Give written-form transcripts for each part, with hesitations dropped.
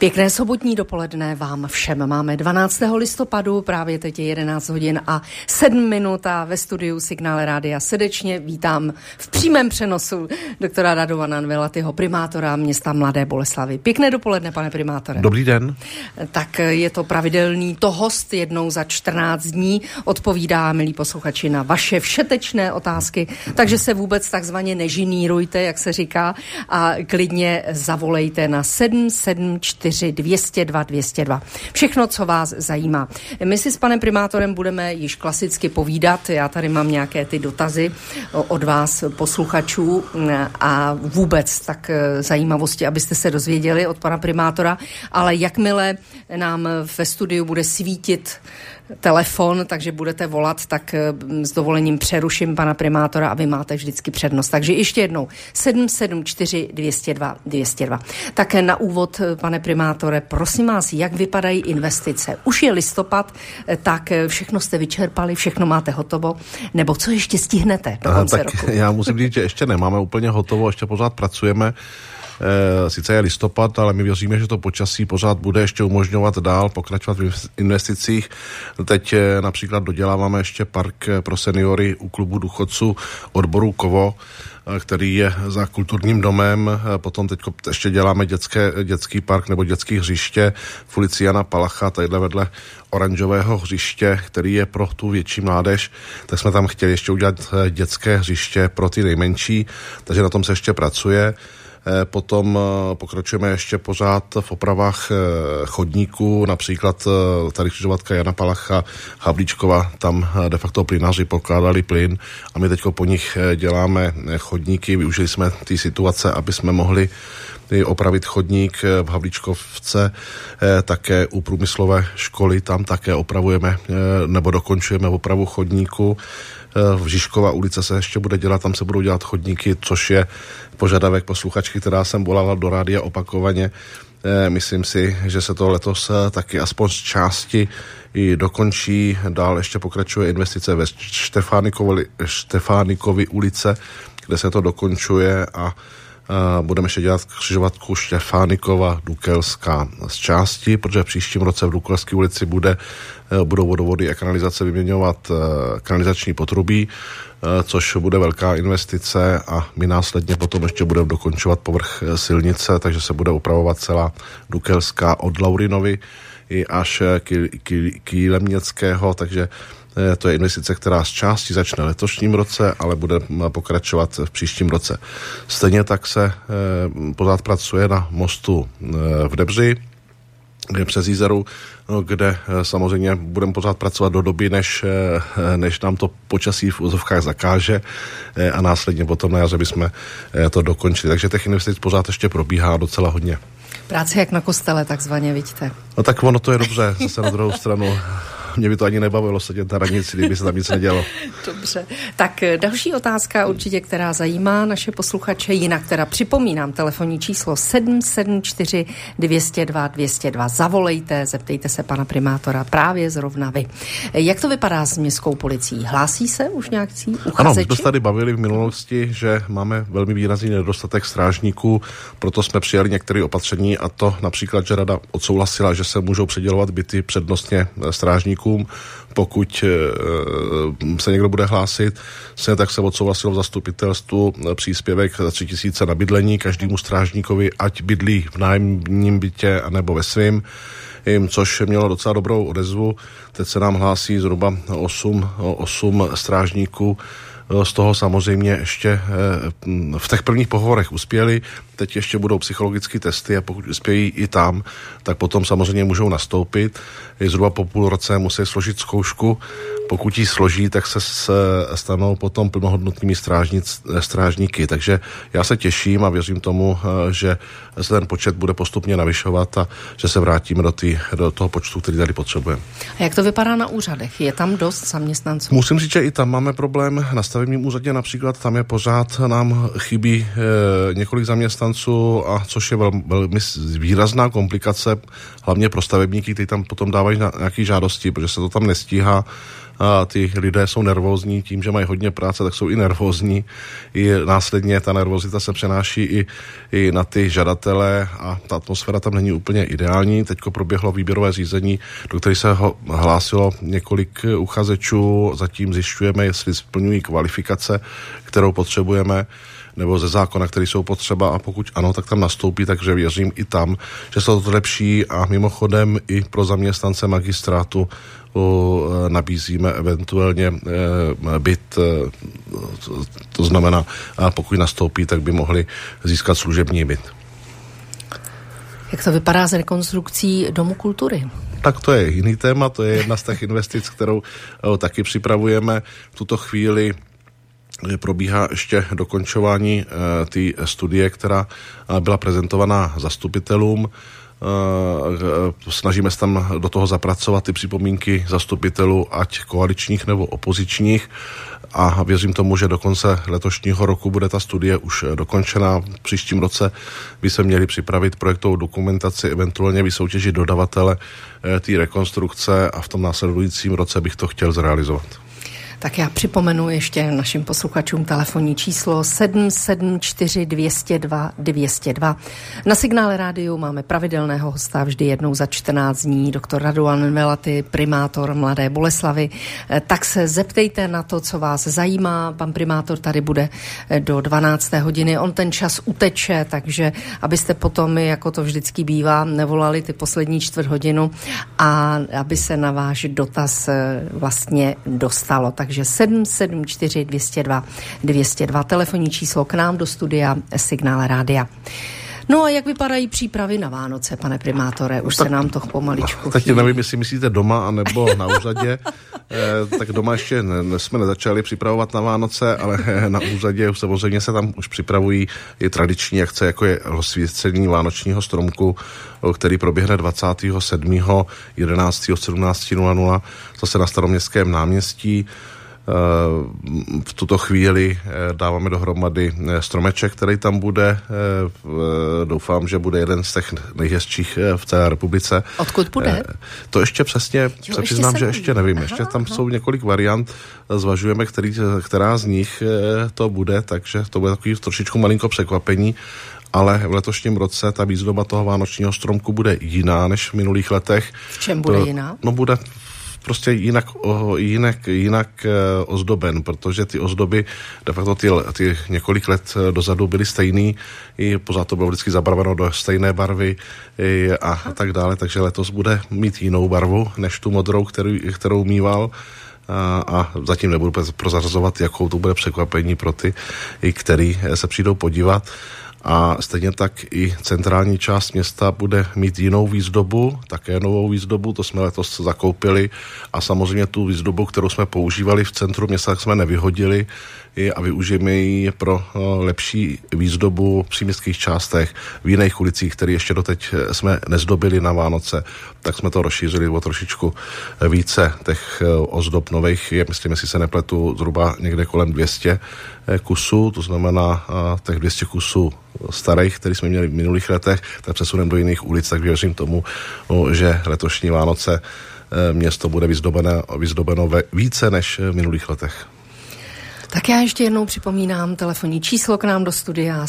Pěkné sobotní dopoledne vám všem. Máme 12. listopadu, právě teď je 11 hodin a 7 minut a ve studiu Signál Rádia srdečně vítám v přímém přenosu doktora Radovana Nvilatyho, primátora města Mladé Boleslavi. Pěkné dopoledne, pane primátore. Dobrý den. Tak je to pravidelný host, jednou za 14 dní odpovídá, milí posluchači, na vaše všetečné otázky, takže se vůbec takzvaně nežinírujte, jak se říká, a klidně zavolejte na 774 202 202. Všechno, co vás zajímá. My si s panem primátorem budeme již klasicky povídat. Já tady mám nějaké ty dotazy od vás, posluchačů, a vůbec tak zajímavosti, abyste se dozvěděli od pana primátora, ale jakmile nám ve studiu bude svítit telefon, takže budete volat, tak s dovolením přeruším pana primátora a vy máte vždycky přednost. Takže ještě jednou 774 202 202. Tak na úvod, pane primátore, prosím vás, jak vypadají investice? Už je listopad, tak všechno jste vyčerpali, všechno máte hotovo, nebo co ještě stihnete do konce roku? Já musím říct, že ještě nemáme úplně hotovo, ještě pořád pracujeme. Sice je listopad, ale my věříme, že to počasí pořád bude ještě umožňovat dál pokračovat v investicích. Teď například doděláváme ještě park pro seniory u klubu důchodců odboru Kovo, který je za kulturním domem. Potom teď ještě děláme dětský park nebo dětský hřiště v ulici Jana Palacha, tadyhle vedle oranžového hřiště, který je pro tu větší mládež. Tak jsme tam chtěli ještě udělat dětské hřiště pro ty nejmenší, takže na tom se ještě pracuje. Potom pokračujeme ještě pořád v opravách chodníků, například tady křižovatka Jana Palacha, Havlíčkova, tam de facto plynaři pokládali plyn a my teďko po nich děláme chodníky. Využili jsme ty situace, aby jsme mohli opravit chodník v Havlíčkovce, také u průmyslové školy, tam také opravujeme nebo dokončujeme opravu chodníku. V Žižkova ulice se ještě bude dělat, tam se budou dělat chodníky, což je požadavek posluchačky, která jsem volala do rádia opakovaně. Myslím si, že se to letos taky aspoň z části i dokončí. Dál ještě pokračuje investice ve Štefánikovy ulice, kde se to dokončuje a budeme ještě dělat křižovatku Štefánikova Dukelská z části, protože v příštím roce v Dukelské ulici budou vodovody a kanalizace vyměňovat kanalizační potrubí, což bude velká investice a my následně potom ještě budeme dokončovat povrch silnice, takže se bude upravovat celá Dukelská od Laurinovy i až k Jílemnického, takže to je investice, která z části začne letošním roce, ale bude pokračovat v příštím roce. Stejně tak se pořád pracuje na mostu v Debři, přes Jízeru, kde samozřejmě budeme pořád pracovat do doby, než nám to počasí v úzovkách zakáže a následně potom na jaře bychom to dokončili. Takže těch investic pořád ještě probíhá docela hodně. Práce jak na kostele, takzvaně, vidíte. No tak ono to je dobře, zase na druhou stranu. Mě by to ani nebavilo sedět na radnici, kdyby se tam nic nedělo. Dobře. Tak další otázka určitě, která zajímá naše posluchače, jinak teda připomínám telefonní číslo 774 202 202. Zavolejte, zeptejte se pana primátora právě zrovna vy. Jak to vypadá s městskou policií? Hlásí se už nějakcí uchazeči? Ano, my jsme se tady bavili v minulosti, že máme velmi výrazný nedostatek strážníků, proto jsme přijali některé opatření a to například, že rada odsouhlasila, že se můžou předělovat byty přednostně strážníků. Pokud se někdo bude hlásit, tak se odsouhlasilo v zastupitelstvu příspěvek za 3 000 na bydlení každému strážníkovi, ať bydlí v nájemním bytě anebo ve svým, což mělo docela dobrou odezvu. Teď se nám hlásí zhruba 8 strážníků. Z toho samozřejmě ještě v těch prvních pohovorech uspěli, teď ještě budou psychologické testy a pokud uspějí i tam, tak potom samozřejmě můžou nastoupit. Zhruba po půl roce musí složit zkoušku, pokud ji složí, tak se stanou potom plnohodnotnými strážníky. Takže já se těším a věřím tomu, že se ten počet bude postupně navyšovat a že se vrátíme do toho počtu, který tady potřebujeme. A jak to vypadá na úřadech? Je tam dost zaměstnanců? Musím říct, že i tam máme problém. Na stavebním úřadě například tam je pořád, nám chybí několik zaměstnanců, a což je velmi výrazná komplikace, hlavně pro stavebníky, kteří tam potom dávají nějaké žádosti, protože se to tam nestíhá a ty lidé jsou nervózní tím, že mají hodně práce, tak jsou i nervózní. I následně ta nervozita se přenáší i na ty žadatele a ta atmosféra tam není úplně ideální. Teďko proběhlo výběrové řízení, do kterého se hlásilo několik uchazečů. Zatím zjišťujeme, jestli splňují kvalifikace, kterou potřebujeme, nebo ze zákona, které jsou potřeba, a pokud ano, tak tam nastoupí, takže věřím i tam, že se to lepší. A mimochodem i pro zaměstnance magistrátu nabízíme eventuálně byt, to znamená, pokud nastoupí, tak by mohli získat služební byt. Jak to vypadá s rekonstrukcí Domu kultury? Tak to je jiný téma, to je jedna z těch investic, kterou taky připravujeme. V tuto chvíli probíhá ještě dokončování té studie, která byla prezentovaná zastupitelům. Snažíme se tam do toho zapracovat ty připomínky zastupitelů, ať koaličních nebo opozičních, a věřím tomu, že do konce letošního roku bude ta studie už dokončená. V příštím roce by se měli připravit projektovou dokumentaci, eventuálně vysoutěžit dodavatele té rekonstrukce, a v tom následujícím roce bych to chtěl zrealizovat. Tak já připomenu ještě našim posluchačům telefonní číslo 774 202 202. Na Signále rádiu máme pravidelného hosta vždy jednou za 14 dní, doktor Radovan Melaty, primátor Mladé Boleslavi. Tak se zeptejte na to, co vás zajímá. Pan primátor tady bude do 12. hodiny. On ten čas uteče, takže abyste potom, jako to vždycky bývá, nevolali ty poslední čtvrt hodinu a aby se na váš dotaz vlastně dostalo. Takže 774 202 202, telefonní číslo k nám do studia Signál rádia. No a jak vypadají přípravy na Vánoce, pane primátore? Už tak, se nám to pomaličku chýlí. Teď nevím, jestli myslíte doma, anebo na úřadě. Tak doma ještě jsme nezačali připravovat na Vánoce, ale na úřadě samozřejmě se tam už připravují i tradiční akce, jako je rozsvícení vánočního stromku, který proběhne 27. 11. 17:00 zase na Staroměstském náměstí. V tuto chvíli dáváme dohromady stromeček, který tam bude. Doufám, že bude jeden z těch nejhezčích v celé republice. Odkud bude? To ještě přesně se přiznám, že ještě nevím. Ještě tam jsou několik variant. Zvažujeme, která z nich to bude, takže to bude takový trošičku malinko překvapení. Ale v letošním roce ta výzdoba toho vánočního stromku bude jiná než v minulých letech. V čem bude jiná? No bude prostě jinak ozdoben, protože ty ozdoby de facto ty několik let dozadu byly stejný, i pořád to bylo vždycky zabarveno do stejné barvy a tak dále, takže letos bude mít jinou barvu než tu modrou, kterou mýval. A zatím nebudu prozrazovat, jakou to bude překvapení pro ty, který se přijdou podívat. A stejně tak i centrální část města bude mít jinou výzdobu, také novou výzdobu, to jsme letos zakoupili, a samozřejmě tu výzdobu, kterou jsme používali v centru města, jsme nevyhodili a využijeme ji pro lepší výzdobu v příměstských částech, v jiných ulicích, které ještě doteď jsme nezdobili na Vánoce, tak jsme to rozšířili o trošičku více těch ozdob nových, je, myslím, jestli se nepletu, zhruba někde kolem 200 kusů, to znamená těch 200 kusů starých, který jsme měli v minulých letech, tak přesuneme do jiných ulic, tak věřím tomu, že letošní Vánoce město bude vyzdobeno více než v minulých letech. Tak já ještě jednou připomínám telefonní číslo k nám do studia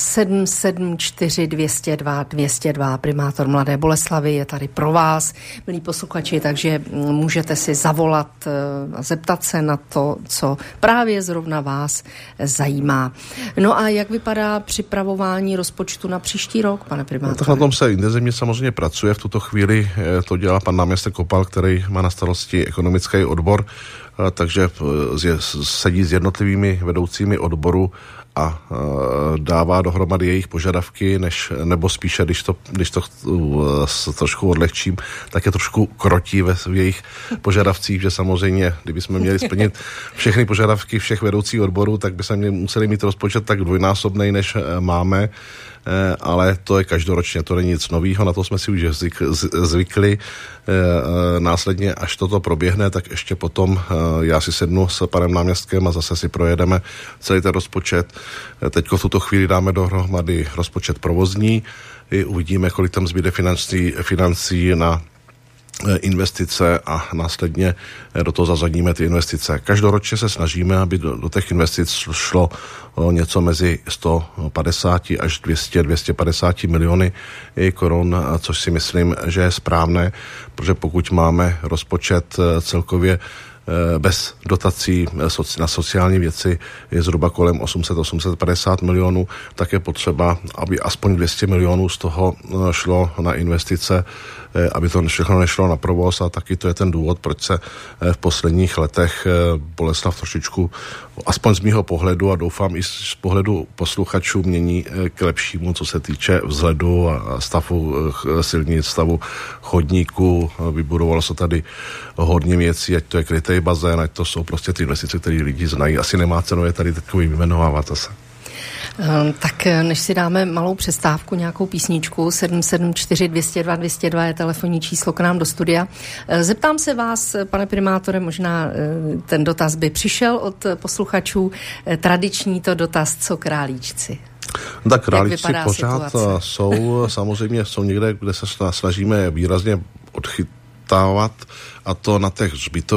774 202 202. Primátor Mladé Boleslavy je tady pro vás, milí posluchači, takže můžete si zavolat a zeptat se na to, co právě zrovna vás zajímá. No a jak vypadá připravování rozpočtu na příští rok, pane primátor? No, tak na tom se intenzivně samozřejmě pracuje. V tuto chvíli to dělá pan náměstek Kopal, který má na starosti ekonomický odbor, takže sedí s jednotlivými vedoucími odboru a dává dohromady jejich požadavky, nebo spíše, když to trošku odlehčím, tak je trošku krotí v jejich požadavcích, že samozřejmě, kdybychom měli splnit všechny požadavky všech vedoucích odborů, tak by se museli mít rozpočet tak dvojnásobnej, než máme, ale to je každoročně, to není nic novýho, na to jsme si už zvykli. Následně, až toto proběhne, tak ještě potom já si sednu s panem náměstkem a zase si projedeme celý ten rozpočet. Teďko v tuto chvíli dáme dohromady rozpočet provozní, uvidíme, kolik tam zbyde financí na investice a následně do toho zazadíme ty investice. Každoročně se snažíme, aby do těch investic šlo něco mezi 150 až 250 miliony korun, což si myslím, že je správné, protože pokud máme rozpočet celkově bez dotací na sociální věci je zhruba kolem 800-850 milionů, tak je potřeba, aby aspoň 200 milionů z toho šlo na investice, aby to všechno nešlo na provoz, a taky to je ten důvod, proč se v posledních letech Boleslav trošičku, aspoň z mýho pohledu a doufám i z pohledu posluchačů, mění k lepšímu, co se týče vzhledu a stavu silnic, stavu chodníků. Vybudovalo se tady hodně věcí, ať to je krytej bazén, ať to jsou prostě ty investice, které lidi znají. Asi nemá cenu je tady takový vyjmenovávat zase. Tak než si dáme malou přestávku, nějakou písničku, 774 202 202 je telefonní číslo k nám do studia. Zeptám se vás, pane primátore, možná ten dotaz by přišel od posluchačů. Tradiční to dotaz, co králíčci? Tak králíčci pořád jsou, samozřejmě jsou někde, kde se snažíme výrazně odchytávat, a to na těch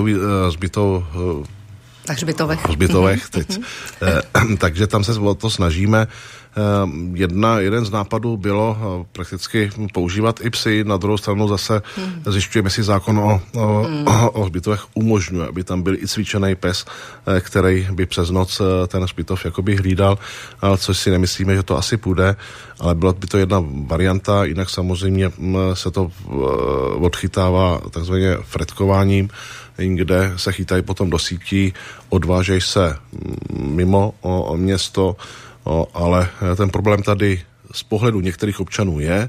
hřbitovech teď. Takže tam se o to snažíme. Jeden z nápadů bylo prakticky používat i psy, na druhou stranu zase zjišťujeme, si zákon o hřbitovech umožňuje, aby tam byl i cvičený pes, který by přes noc ten hřbitov jakoby hlídal, což si nemyslíme, že to asi půjde, ale byla by to jedna varianta, jinak samozřejmě se to odchytává takzvaně fretkováním, kde se chytají potom do sítí, odvážejí se mimo město, ale ten problém tady z pohledu některých občanů je.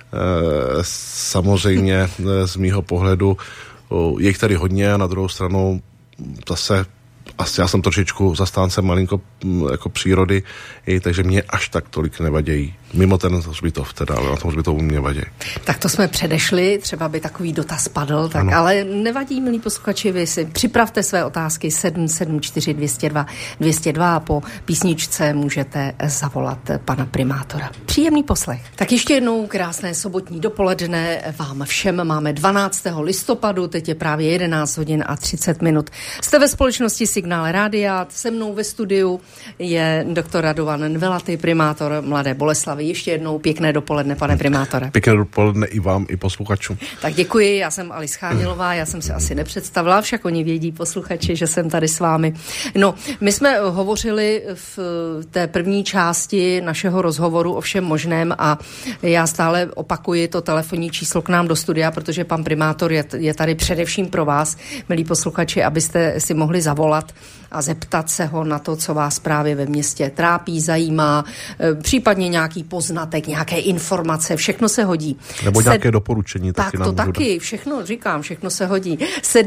Samozřejmě z mýho pohledu je jich tady hodně, a na druhou stranu zase asi já jsem trošičku zastáncem malinko jako přírody, takže mě až tak tolik nevadějí. Mimo ten hřbitov teda, ale na tom hřbitovu mě vadí. Tak to jsme předešli, třeba by takový dotaz padl, tak ale nevadí, milí posluchači, vy si připravte své otázky 774 202 202 a po písničce můžete zavolat pana primátora. Příjemný poslech. Tak ještě jednou krásné sobotní dopoledne vám všem. Máme 12. listopadu, teď je právě 11 hodin a 30 minut. Jste ve společnosti Signál Rádia, se mnou ve studiu je doktor Radovan Nvelaty, primátor Mladé Boleslavi. Ještě jednou pěkné dopoledne, pane primátore. Pěkné dopoledne i vám, i posluchačům. Tak děkuji, já jsem Alice Chánilová, já jsem se asi nepředstavila, však oni vědí, posluchači, že jsem tady s vámi. No, my jsme hovořili v té první části našeho rozhovoru o všem možném a já stále opakuji to telefonní číslo k nám do studia, protože pan primátor je tady především pro vás, milí posluchači, abyste si mohli zavolat a zeptat se ho na to, co vás právě ve městě trápí, zajímá, případně nějaký poznatek, nějaké informace, všechno se hodí. Nebo nějaké doporučení. Tak to taky, všechno, říkám, všechno se hodí.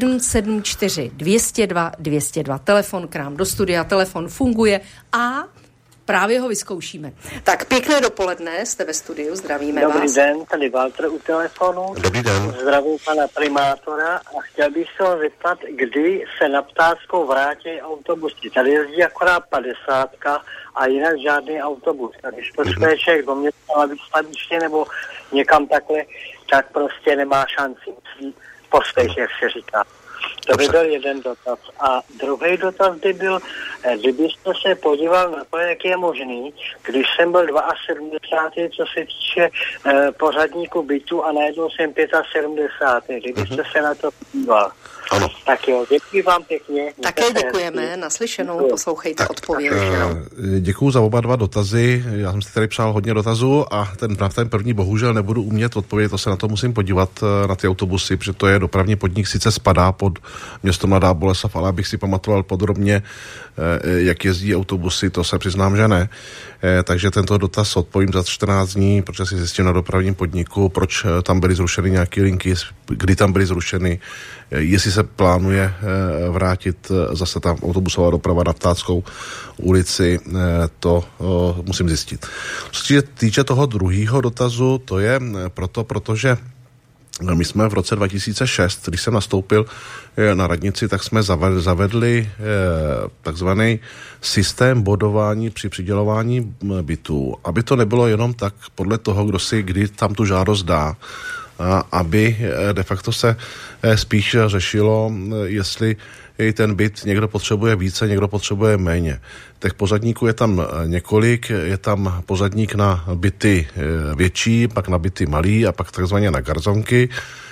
774 202 202, telefon k nám do studia, telefon funguje a právě ho vyzkoušíme. Tak pěkné dopoledne, jste ve studiu, zdravíme vás. Dobrý den, tady Walter u telefonu. Dobrý den. Zdravím pana primátora a chtěl bych se ho zeptat, kdy se na Ptáckou vrátí autobusy. Tady jezdí akorát 50 a jinak žádný autobus. A když potřebuje člověk do města na výstaviště nebo někam takhle, tak prostě nemá šanci postejš, jak se říká. To by byl jeden dotaz. A druhý dotaz by byl, kdybyste se podíval na to, jak je možný, když jsem byl 72, co se týče pořadníku bytu a najednou jsem 75. Kdybyste se na to podíval. Ano. Tak jo, děkuji vám pěkně. Také děkujeme, naslyšenou, poslouchejte odpověď. Děkuju za oba dva dotazy, já jsem si tady přál hodně dotazů a ten první bohužel nebudu umět odpovědět, to se na to musím podívat na ty autobusy, protože to je dopravní podnik, sice spadá pod město Mladá Boleslav, ale abych si pamatoval podrobně, jak jezdí autobusy, to se přiznám, že ne. Takže tento dotaz odpovím za 14 dní, protože si zjistím na dopravním podniku, proč tam byly zrušeny nějaké linky, kdy tam byly zrušeny, jestli se plánuje vrátit zase tam autobusová doprava na Ptáckou ulici, to musím zjistit. Co se týče toho druhého dotazu, to je protože my jsme v roce 2006, když jsem nastoupil na radnici, tak jsme zavedli takzvaný systém bodování při přidělování bytů, aby to nebylo jenom tak podle toho, kdo si kdy tam tu žádost dá. aby de facto se spíš řešilo, jestli ten byt někdo potřebuje více, někdo potřebuje méně. Těch pořadníků je tam několik, je tam pořadník na byty větší, pak na byty malý a pak takzvaně na garzonky.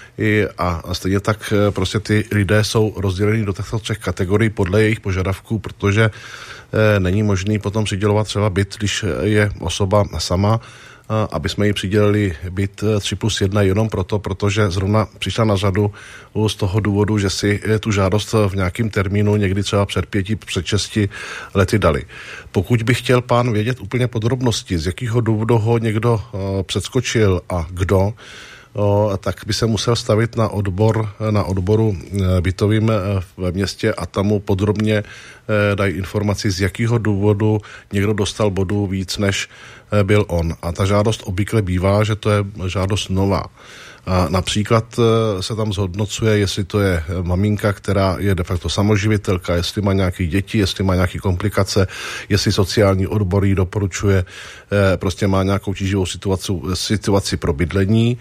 A stejně tak prostě ty lidé jsou rozděleni do těchto 3 kategorií podle jejich požadavků, protože není možný potom přidělovat třeba byt, když je osoba sama, aby jsme jí přidělili byt 3+1 jenom proto, protože zrovna přišla na řadu z toho důvodu, že si tu žádost v nějakém termínu, někdy třeba před 5, před 6 lety dali. Pokud by chtěl pán vědět úplně podrobnosti, z jakého důvodu ho někdo předskočil a kdo, tak by se musel stavit na odboru bytovým ve městě a tam mu podrobně dají informaci, z jakého důvodu někdo dostal bodů víc, než byl on. A ta žádost obvykle bývá, že to je žádost nová. A například se tam zhodnocuje, jestli to je maminka, která je de facto samoživitelka, jestli má nějaké děti, jestli má nějaké komplikace, jestli sociální odbor jí doporučuje, prostě má nějakou tíživou situaci pro bydlení,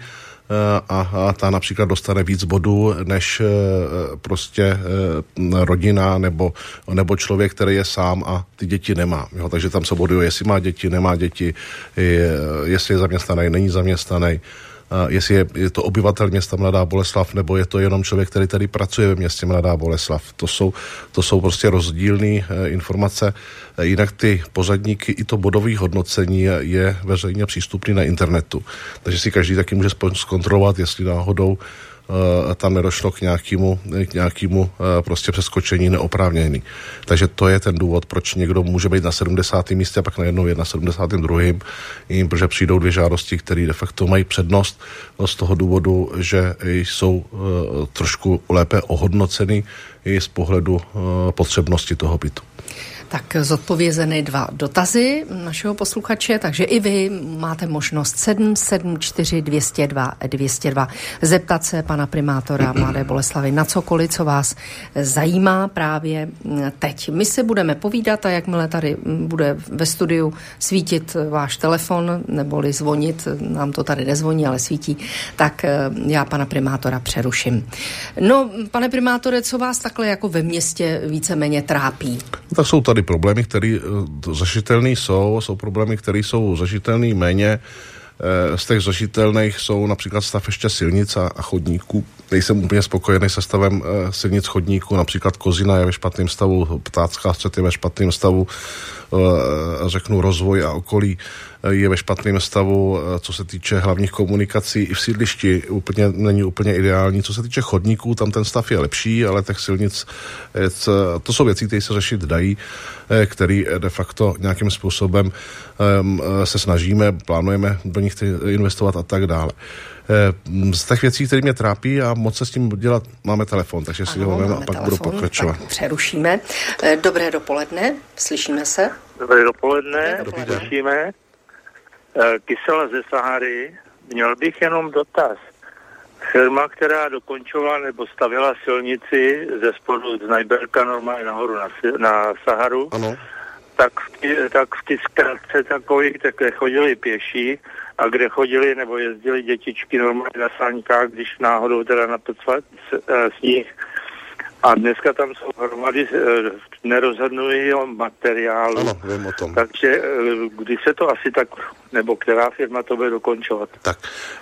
a ta například dostane víc bodů než prostě rodina nebo člověk, který je sám a ty děti nemá. Jo? Takže tam se boduje, jestli má děti, nemá děti, jestli je zaměstnaný, není zaměstnaný, jestli je to obyvatel města Mladá Boleslav, nebo je to jenom člověk, který tady pracuje ve městě Mladá Boleslav. To jsou prostě rozdílné informace. Jinak ty pořadníky i to bodové hodnocení je veřejně přístupný na internetu. Takže si každý taky může zkontrolovat, jestli náhodou tam nedošlo k nějakému prostě přeskočení neoprávněný. Takže to je ten důvod, proč někdo může být na 70. místě a pak najednou je na 72. Protože přijdou 2 žádosti, které de facto mají přednost z toho důvodu, že jsou trošku lépe ohodnoceny i z pohledu potřebnosti toho bytu. Tak zodpovězeny 2 dotazy našeho posluchače, takže i vy máte možnost 774 202 202 zeptat se pana primátora Mladé Boleslavi na cokoliv, co vás zajímá právě teď. My se budeme povídat a jakmile tady bude ve studiu svítit váš telefon neboli zvonit, nám to tady nezvoní, ale svítí, tak já pana primátora přeruším. No, pane primátore, co vás takhle jako ve městě víceméně trápí? Tak jsou tady problémy, které řešitelné jsou problémy, které jsou řešitelné méně. Z těch řešitelných jsou například stav ještě silnic a chodníků. Nejsem úplně spokojený se stavem silnic chodníků, například Kozina je ve špatném stavu, Ptácká střed je ve špatném stavu, řeknu rozvoj a okolí je ve špatném stavu, co se týče hlavních komunikací i v sídlišti není úplně ideální. Co se týče chodníků, tam ten stav je lepší, ale těch silnic, to jsou věci, které se řešit dají, které de facto nějakým způsobem se snažíme, plánujeme do nich investovat a tak dále. Z těch věcí, které mě trápí a moc se s tím dělat, máme telefon, takže si ho a pak budu pokračovat. Přerušíme. Dobré dopoledne, slyšíme se. Dobré dopoledne. Slyšíme. Kysela ze Sahary. Měl bych jenom dotaz. Firma, která dokončovala nebo stavěla silnici ze spodu z Najberka normálně nahoru na Saharu, ano. Tak v té zkratce takových, kde chodili pěší a kde chodili nebo jezdili dětičky normálně na sáňkách, když náhodou teda naprcal sníh. A dneska tam jsou hromady nerozhodnují o materiálu. Ano, vím o tom. Takže kdy se to asi tak, nebo která firma to bude dokončovat? Tak.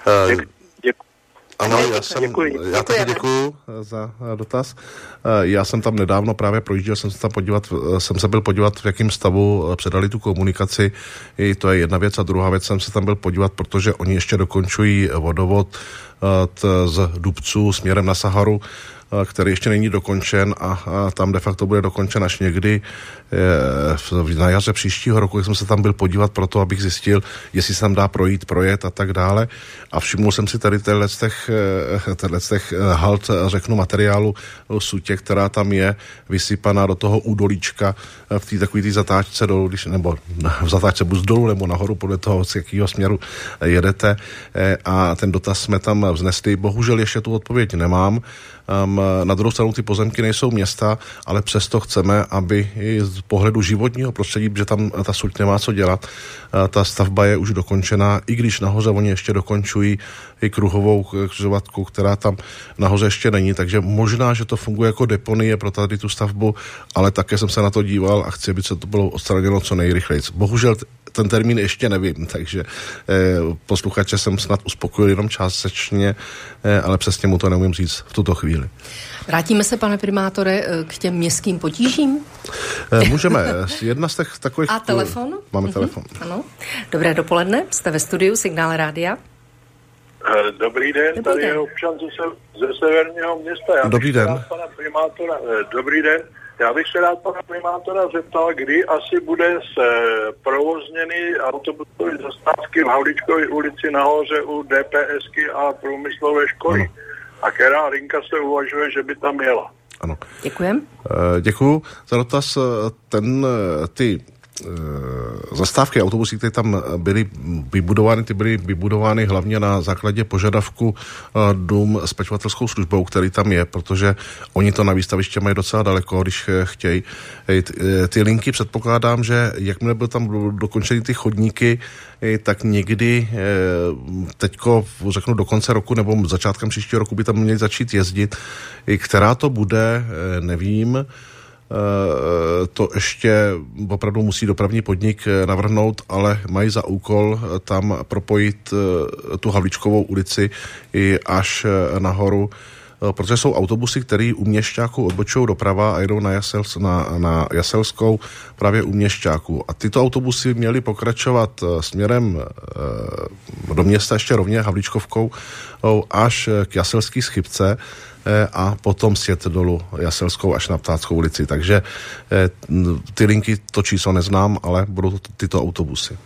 Ano, já taky děkuju za dotaz. Já jsem tam nedávno právě projížděl, jsem se byl podívat, v jakém stavu předali tu komunikaci. I to je jedna věc a druhá věc, jsem se tam byl podívat, protože oni ještě dokončují vodovod z Dubců směrem na Saharu, který ještě není dokončen a tam de facto bude dokončen až někdy na jaře příštího roku. Jsem se tam byl podívat proto, abych zjistil, jestli se tam dá projet a tak dále. A všimnul jsem si tady těch halt, řeknu, materiálu sutě, která tam je vysypaná do toho údolíčka v té takový zatáčce dolů, nebo v zatáčce buď dolů nebo nahoru, podle toho, z jakého směru jedete. A ten dotaz jsme tam vznesli. Bohužel ještě tu odpověď nemám. na druhou stranu ty pozemky nejsou města, ale přesto chceme, aby z pohledu životního prostředí, protože tam ta suť nemá co dělat, ta stavba je už dokončená, i když nahoře oni ještě dokončují i kruhovou křižovatku, která tam nahoře ještě není, takže možná, že to funguje jako deponie pro tady tu stavbu, ale také jsem se na to díval a chci, aby se to bylo odstraněno co nejrychleji. Bohužel ten termín ještě nevím, takže posluchače jsem snad uspokojil jenom částečně, ale přesně mu to neumím říct v tuto chvíli. Vrátíme se, pane primátore, k těm městským potížím? Můžeme. Jedna z těch takových... A telefon? Máme telefon. Ano. Dobré dopoledne, jste ve studiu Signál Rádia. Dobrý den, tady je občan ze severního města. Dobrý den. Dobrý den. Já bych se rád pana primátora zeptal, kdy asi bude provozněny autobusové zastávky v Havlíčkově ulici nahoře u DPSky a průmyslové školy. Ano. A která linka se uvažuje, že by tam jela. Ano. Děkujem. Děkuju za dotaz. Ty zastávky autobusy, které tam byly vybudovány hlavně na základě požadavku dům s pečovatelskou službou, který tam je, protože oni to na výstaviště mají docela daleko, když chtějí. Ty linky předpokládám, že jakmile byl tam dokončeny ty chodníky, tak někdy teďko, řeknu do konce roku nebo začátkem příštího roku by tam měli začít jezdit. Která to bude, nevím. To ještě opravdu musí dopravní podnik navrhnout, ale mají za úkol tam propojit tu Havlíčkovou ulici i až nahoru, protože jsou autobusy, které u Měšťáků odbočují doprava a jedou na Jaselskou právě u Měšťáků. A tyto autobusy měly pokračovat směrem do města ještě rovně Havlíčkovkou až k Jaselské schybce a potom sjet dolů Jaselskou až na Ptáckou ulici. Takže ty linky, to číslo neznám, ale budou to tyto autobusy.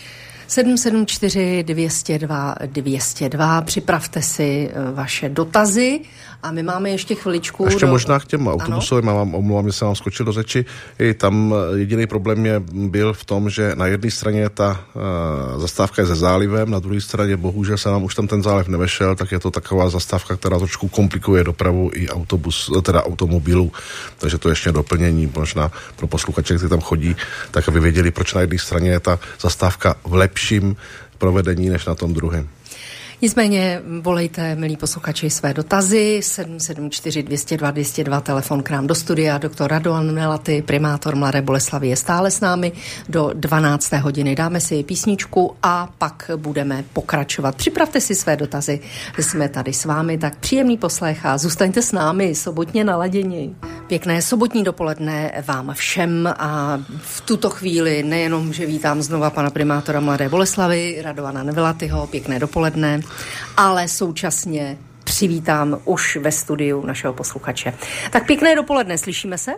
774 202 202. Připravte si vaše dotazy a my máme ještě chviličku. Ještě možná k těm autobusovým, omlouvám, že jsem vám skočil do řeči. Tam jediný problém byl v tom, že na jedné straně ta zastávka je se zálivem, na druhé straně bohužel se nám už tam ten záliv nevešel, tak je to taková zastávka, která trošku komplikuje dopravu i automobilů. Takže to ještě doplnění možná pro posluchače, kteří tam chodí, tak aby věděli, proč na jedné straně je ta zastávka v lepším provedení než na tom druhém. Nicméně volejte, milí posluchači, své dotazy. 774 202 202, telefon k nám do studia. Doktor Radovan Melaty, primátor Mladé Boleslavi, je stále s námi do 12. hodiny. Dáme si písničku a pak budeme pokračovat. Připravte si své dotazy, jsme tady s vámi, tak příjemný poslech a zůstaňte s námi, sobotně naladěni. Pěkné sobotní dopoledne vám všem a v tuto chvíli nejenom, že vítám znova pana primátora Mladé Boleslavy, Radovana Melatyho, pěkné dopoledne, ale současně přivítám už ve studiu našeho posluchače. Tak pěkné dopoledne, slyšíme se?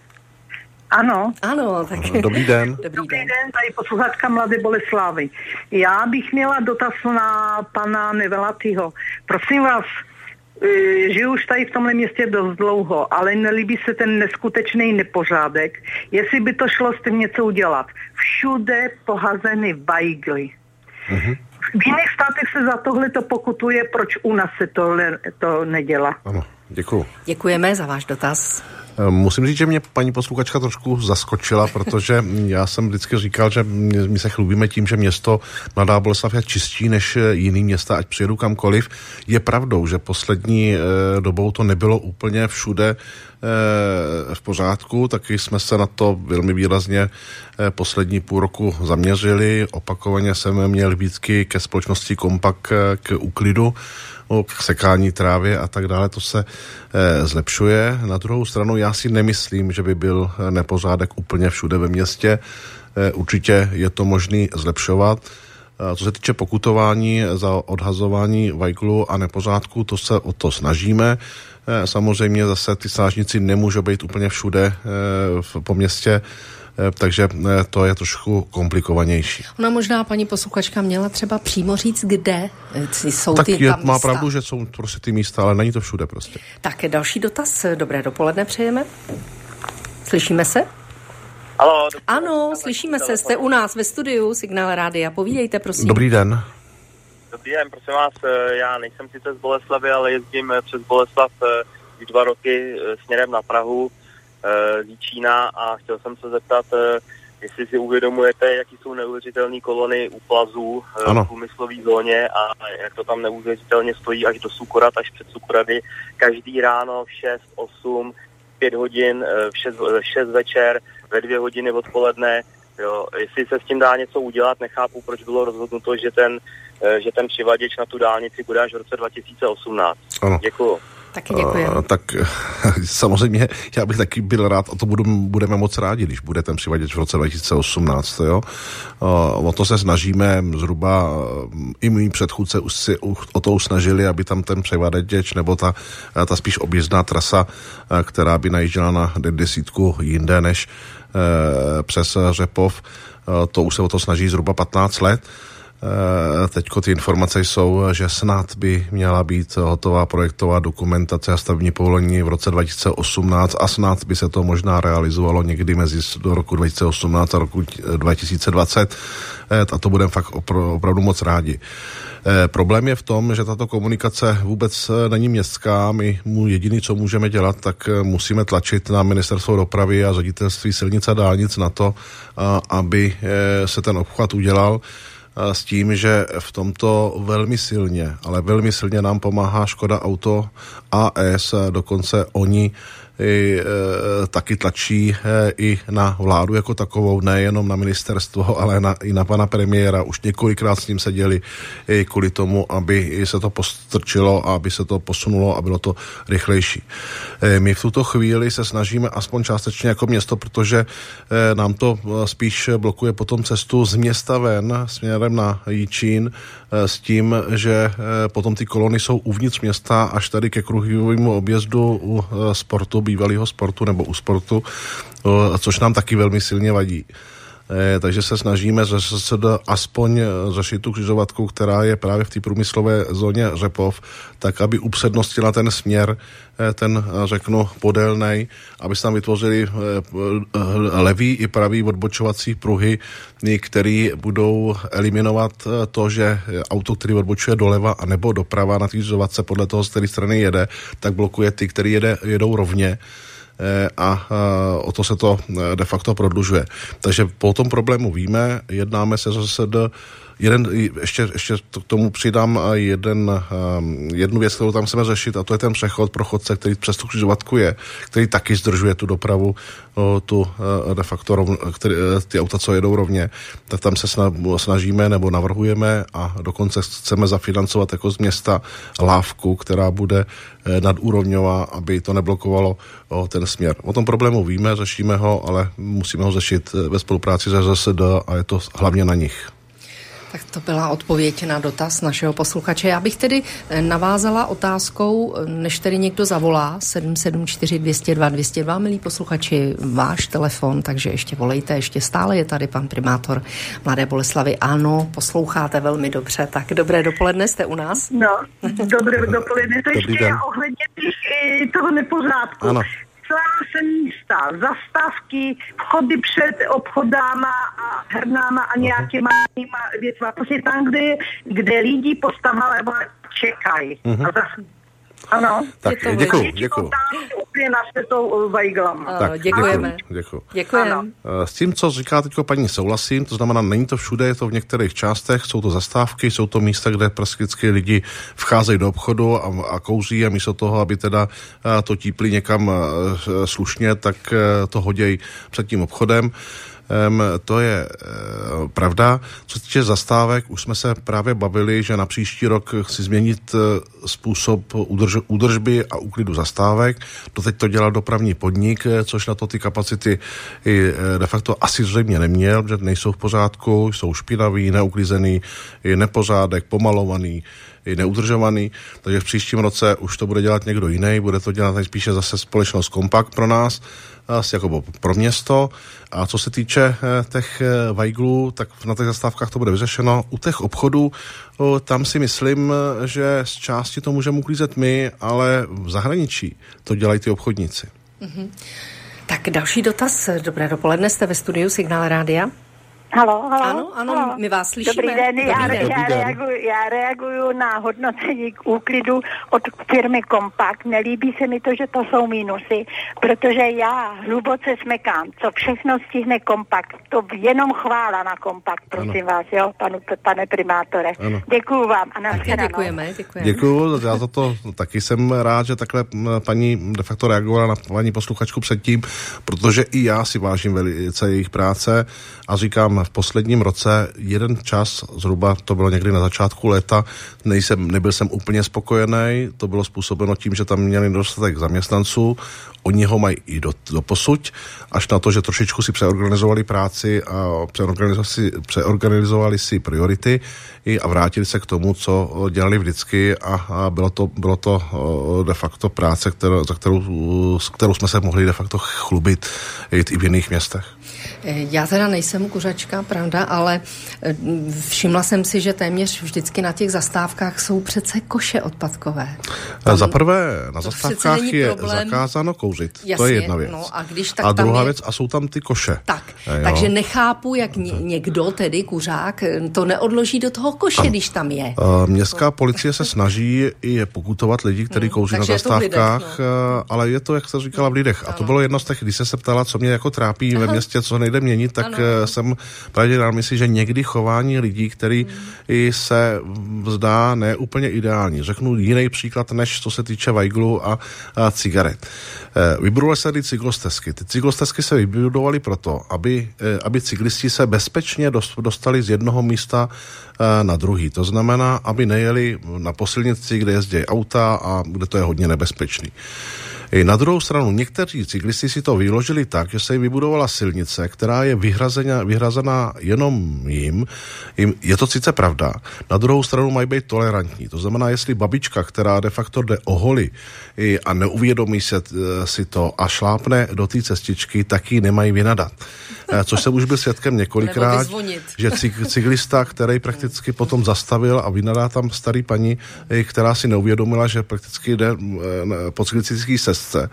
Ano. Ano, tak... Dobrý den. Dobrý den, tady posluchačka Mladé Boleslavy. Já bych měla dotaz na pana Nevelatyho. Prosím vás, žiju už tady v tomhle městě dost dlouho, ale nelíbí se ten neskutečný nepořádek. Jestli by to šlo s tím něco udělat. Všude pohazeny vajgly. Uh-huh. V jiných státech se za tohle to pokutuje, proč u nás se to nedělá. Ano, děkuju. Děkujeme za váš dotaz. Musím říct, že mě paní posluchačka trošku zaskočila, protože já jsem vždycky říkal, že my se chlubíme tím, že město Mladá Boleslav je čistší než jiný města, ať přijedu kamkoliv. Je pravdou, že poslední dobou to nebylo úplně všude v pořádku, taky jsme se na to velmi výrazně poslední půl roku zaměřili. Opakovaně jsem měl výtky ke společnosti Kompak k úklidu, k sekání trávy a tak dále, to se zlepšuje. Na druhou stranu já si nemyslím, že by byl nepořádek úplně všude ve městě. Určitě je to možný zlepšovat. Co se týče pokutování za odhazování vajglu a nepořádku, to se o to snažíme. Samozřejmě zase ty strážníci nemůžou být úplně všude po městě, takže to je trošku komplikovanější. Ona možná paní posluchačka měla třeba přímo říct, kde jsou tak ty tam místa. Má pravdu, že jsou prostě ty místa, ale není to všude prostě. Tak další dotaz. Dobré dopoledne přejeme. Slyšíme se? Halo, ano, slyšíme se. Jste u nás ve studiu Signál Rádia. Povídejte, prosím. Dobrý den. Dobrý den, prosím vás, já nejsem sice z Boleslavy, ale jezdím přes Boleslav 2 roky směrem na Prahu z Jičína a chtěl jsem se zeptat, jestli si uvědomujete, jaký jsou neuvěřitelné kolony u plazů v průmyslové zóně a jak to tam neuvěřitelně stojí až do Sukorat, až před Sukorady. Každý ráno v 6, 8, 5 hodin, v 6 večer, ve 2 hodiny odpoledne. Jo, jestli se s tím dá něco udělat, nechápu, proč bylo rozhodnuto, že ten přivaděč na tu dálnici bude až v roce 2018. Ano. Děkuju. Taky děkujeme. Tak samozřejmě já bych taky byl rád a to budeme moc rádi, když bude ten přivaděč v roce 2018. Jo? O to se snažíme zhruba, i mý předchůdce už si o to snažili, aby tam ten přivaděč nebo ta spíš objezdná trasa, která by najížděla na desítku jinde než přes Řepov, to už se o to snaží zhruba 15 let. Teďko ty informace jsou, že snad by měla být hotová projektová dokumentace a stavební povolení v roce 2018 a snad by se to možná realizovalo někdy do roku 2018 a roku 2020 a to budeme fakt opravdu moc rádi. Problém je v tom, že tato komunikace vůbec není městská. My jediný, co můžeme dělat, tak musíme tlačit na ministerstvo dopravy a ředitelství silnic a dálnic na to, aby se ten obchvat udělal, s tím, že v tomto velmi silně nám pomáhá Škoda Auto AS, dokonce oni taky tlačí i na vládu jako takovou, nejenom na ministerstvo, ale i na pana premiéra. Už několikrát s ním seděli kvůli tomu, aby se to postrčilo a aby se to posunulo a bylo to rychlejší. My v tuto chvíli se snažíme aspoň částečně jako město, protože nám to spíš blokuje potom cestu z města ven směrem na Jičín s tím, že potom ty kolony jsou uvnitř města až tady ke kruhovému objezdu u sportu, bývalého sportu nebo u sportu, což nám taky velmi silně vadí. Takže se snažíme aspoň řešit tu křižovatku, která je právě v té průmyslové zóně Řepov, tak aby upřednostila ten směr, ten řeknu podélnej, aby se tam vytvořili levý i pravý odbočovací pruhy, které budou eliminovat to, že auto, který odbočuje doleva a nebo doprava na té křižovatce podle toho, z které strany jede, tak blokuje ty, který jedou rovně. A o to se to de facto prodlužuje. Takže po tom problému víme, jednáme se zase ještě k tomu přidám jednu věc, kterou tam chceme řešit, a to je ten přechod pro chodce, který přes tu křižovatku je, který taky zdržuje tu dopravu, de facto ty auta, co jedou rovně, tak tam se snažíme nebo navrhujeme a dokonce chceme zafinancovat jako z města lávku, která bude nadúrovňová, aby to neblokovalo ten směr. O tom problému víme, řešíme ho, ale musíme ho řešit ve spolupráci se ŘSD a je to hlavně na nich. Tak to byla odpověď na dotaz našeho posluchače. Já bych tedy navázala otázkou, než tedy někdo zavolá 774 202 202, milí posluchači, váš telefon, takže ještě volejte, ještě stále je tady pan primátor Mladé Boleslavi. Ano, posloucháte velmi dobře, tak dobré dopoledne, jste u nás? No, dobré dopoledne, to ještě ohledně toho nepořádku. Ano. Celá se místa, zastávky, vchody před obchodama a hernama a nějakýma věcma. Prostě tam, kde lidi postavali čekají. Ano. Tak děkuju. Děkujeme. Děkujeme. S tím, co říká teďko paní, souhlasím, to znamená, není to všude, je to v některých částech, jsou to zastávky, jsou to místa, kde prakticky lidi vcházejí do obchodu a kouří a místo toho, aby teda to típli někam slušně, tak to hodějí před tím obchodem. To je pravda. Co se týče zastávek, už jsme se právě bavili, že na příští rok chci změnit způsob údržby a úklidu zastávek. Doteď to dělal dopravní podnik, což na to ty kapacity de facto asi zřejmě neměl, protože nejsou v pořádku, jsou špinaví, neuklizený, je nepořádek, pomalovaný, je neudržovaný, takže v příštím roce už to bude dělat někdo jiný, bude to dělat nejspíše zase společnost Kompakt pro nás, jako pro město. A co se týče těch vajglů, tak na těch zastávkách to bude vyřešeno. U těch obchodů, tam si myslím, že z části to můžeme uklízet my, ale v zahraničí to dělají ty obchodníci. Mm-hmm. Tak další dotaz. Dobré dopoledne, jste ve studiu Signál Rádia. Ano, my vás slyšíme. Dobrý den, já reaguju na hodnocení úklidu od firmy Kompakt. Nelíbí se mi to, že to jsou mínusy, protože já hluboce smekám, co všechno stihne Kompakt. To jenom chvála na Kompakt, prosím vás, jo, pane primátore. Ano. Děkuju vám a nashledanou. Děkujeme. Děkuju, já za to taky jsem rád, že takhle paní de facto reagovala na paní posluchačku předtím, protože i já si vážím velice jejich práce a říkám, v posledním roce jeden čas, zhruba to bylo někdy na začátku léta, nebyl jsem úplně spokojený, to bylo způsobeno tím, že tam měli dostatek zaměstnanců, oni ho mají i do posuď, až na to, že trošičku si přeorganizovali práci a přeorganizovali si priority a vrátili se k tomu, co dělali vždycky a bylo to de facto práce, kterou jsme se mohli de facto chlubit i v jiných městech. Já teda nejsem kuřačka, pravda, ale všimla jsem si, že téměř vždycky na těch zastávkách jsou přece koše odpadkové. Za prvé, na zastávkách je zakázáno kouřit. Jasně, to je jedna věc. No, a druhá věc, a jsou tam ty koše. Takže nechápu, jak někdo, tedy kuřák, to neodloží do toho koše, když tam je. Městská policie se snaží i pokutovat lidi, kteří kouří na zastávkách, ale je to, jak jste říkala, v lidech. A to bylo jedno z těch, když se ptala, co mě jako trápí ve městě, co nejde měnit, tak jsem právě dal mysli, že někdy chování lidí, který se zdá ne úplně ideální. Řeknu jiný příklad, než co se týče vajglu a cigaret. Vybudovaly se ty cyklostezky. Ty cyklostezky se vybudovaly proto, aby cyklisti se bezpečně dostali z jednoho místa na druhý. To znamená, aby nejeli na silnici, kde jezdí auta a kde to je hodně nebezpečný. Na druhou stranu, někteří cyklisti si to vyložili tak, že se jim vybudovala silnice, která je vyhrazená jenom jim. Je to sice pravda. Na druhou stranu mají být tolerantní. To znamená, jestli babička, která de facto jde o holi a neuvědomí si to a šlápne do té cestičky, tak ji nemají vynadat. Což jsem už byl svědkem několikrát, že cyklista, který prakticky potom zastavil a vynadá tam starý paní, která si neuvědomila, že prakticky jde po cyklistický cestce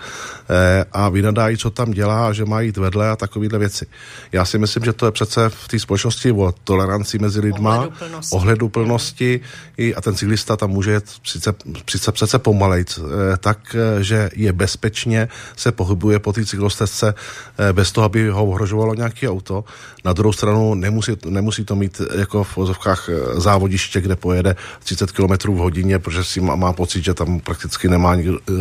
a vynadá jí, co tam dělá a že má jít vedle a takovýhle věci. Já si myslím, že to je přece v té společnosti o toleranci mezi lidma, ohleduplnosti a ten cyklista tam může jet přece pomalejc, tak, že je bezpečně, se pohybuje po té cyklostezce bez toho, aby ho ohrožovalo nějaký auto. Na druhou stranu nemusí to mít jako v vozovkách závodiště, kde pojede 30 km v hodině, protože si má pocit, že tam prakticky nemá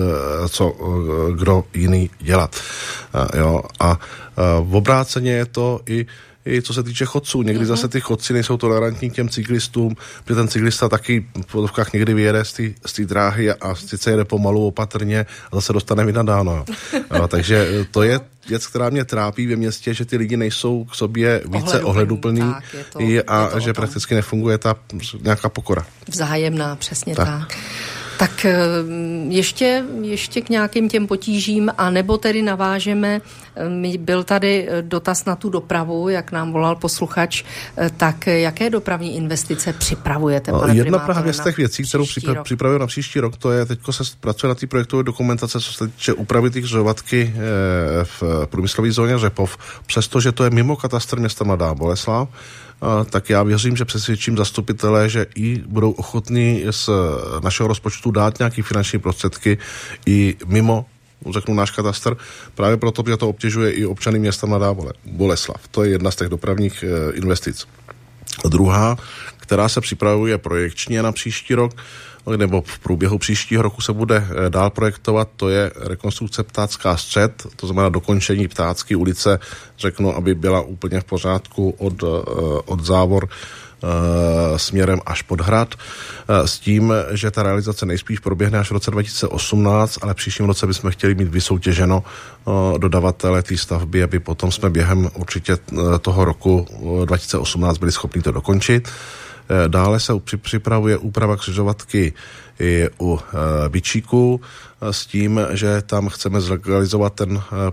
kdo jiný dělat. A v obráceně je to i co se týče chodců. Někdy zase ty chodci nejsou tolerantní k těm cyklistům, protože ten cyklista taky v vozovkách někdy vyjede z té dráhy a sice jede pomalu, opatrně a zase dostane vynadáno. Takže to je věc, která mě trápí ve městě, že ty lidi nejsou k sobě více ohleduplní a že prakticky nefunguje ta nějaká pokora. Vzájemná, přesně tak. Tak ještě k nějakým těm potížím, anebo tedy navážeme, byl tady dotaz na tu dopravu, jak nám volal posluchač, tak jaké dopravní investice připravujete, pane Jedna právě z těch věcí, kterou připravuje na příští rok, to je, teďko se pracuje na té projektové dokumentace, co se týče úpravy těch křižovatky v průmyslové zóně Řepov, přestože to je mimo katastr města Mladá Boleslav, tak já věřím, že přesvědčím zastupitelé, že i budou ochotní z našeho rozpočtu dát nějaké finanční prostředky i mimo, řeknu, náš katastr, právě proto, že to obtěžuje i občany města Mladá Boleslav. To je jedna z těch dopravních investic. Druhá, která se připravuje projekčně na příští rok, nebo v průběhu příštího roku se bude dál projektovat, to je rekonstrukce Ptácká střed, to znamená dokončení Ptácké ulice, řeknu, aby byla úplně v pořádku od Závor směrem až pod Hrad, s tím, že ta realizace nejspíš proběhne až v roce 2018, ale příštím roce bychom chtěli mít vysoutěženo dodavatele té stavby, aby potom jsme během určitě toho roku 2018 byli schopni to dokončit. Dále se připravuje úprava křižovatky i u Byčíku s tím, že tam chceme zlegalizovat ten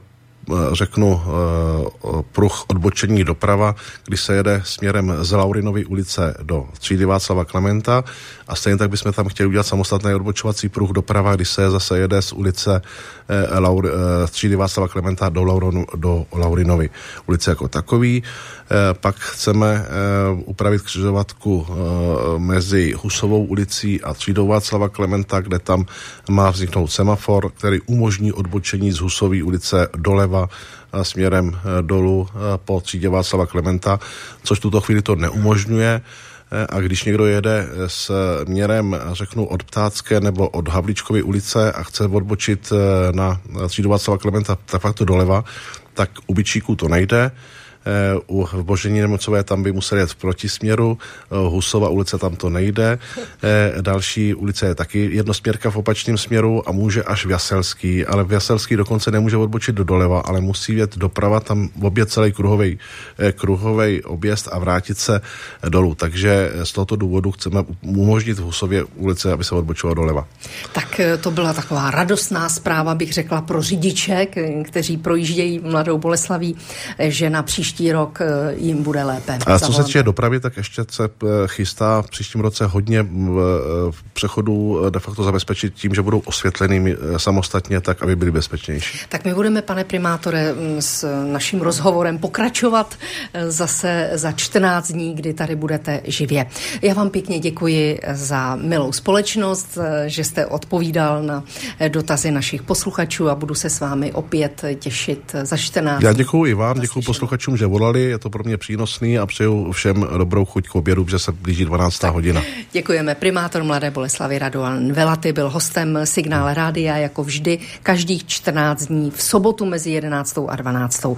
řeknu, pruh odbočení doprava, kdy se jede směrem z Laurinovy ulice do třídy Václava Klementa a stejně tak bychom tam chtěli udělat samostatný odbočovací pruh doprava, kdy se zase jede z ulice třídy Václava Klementa do Laurinovy ulice jako takový. Pak chceme upravit křižovatku mezi Husovou ulicí a třídou Václava Klementa, kde tam má vzniknout semafor, který umožní odbočení z Husové ulice doleva směrem dolů po třídě Václava Klementa, což v tuto chvíli to neumožňuje. A když někdo jede směrem, řeknu, od Ptácké nebo od Havlíčkovy ulice a chce odbočit na třídu Václava Klementa tak fakt to doleva, tak u Byčíků to nejde. V Božení Nemocové tam by museli jet v protisměru, Husova ulice tam to nejde, další ulice je taky jednosměrka v opačném směru a může až v Jaselský, ale v Jaselský dokonce nemůže odbočit do doleva, ale musí jet doprava, tam objet celý kruhovej objezd a vrátit se dolů. Takže z tohoto důvodu chceme umožnit v Husově ulice, aby se odbočilo doleva. Tak to byla taková radostná zpráva, bych řekla, pro řidiče, kteří projíždějí Mladou Boleslaví, že na příští rok jim bude lépe. A co se týče dopravy, tak ještě se chystá v příštím roce hodně přechodů de facto zabezpečit tím, že budou osvětlený samostatně tak, aby byly bezpečnější. Tak my budeme, pane primátore, s naším rozhovorem pokračovat zase za 14 dní, kdy tady budete živě. Já vám pěkně děkuji za milou společnost, že jste odpovídal na dotazy našich posluchačů a budu se s vámi opět těšit za 14 dní. Já děkuji i vám, děkuji posluchačům, že volali, je to pro mě přínosný a přeju všem dobrou chuť k obědu, protože se blíží 12. hodina. Děkujeme. Primátor Mladé Boleslavi Radovan Velaty byl hostem Signál rádia jako vždy každých 14 dní v sobotu mezi 11. a 12.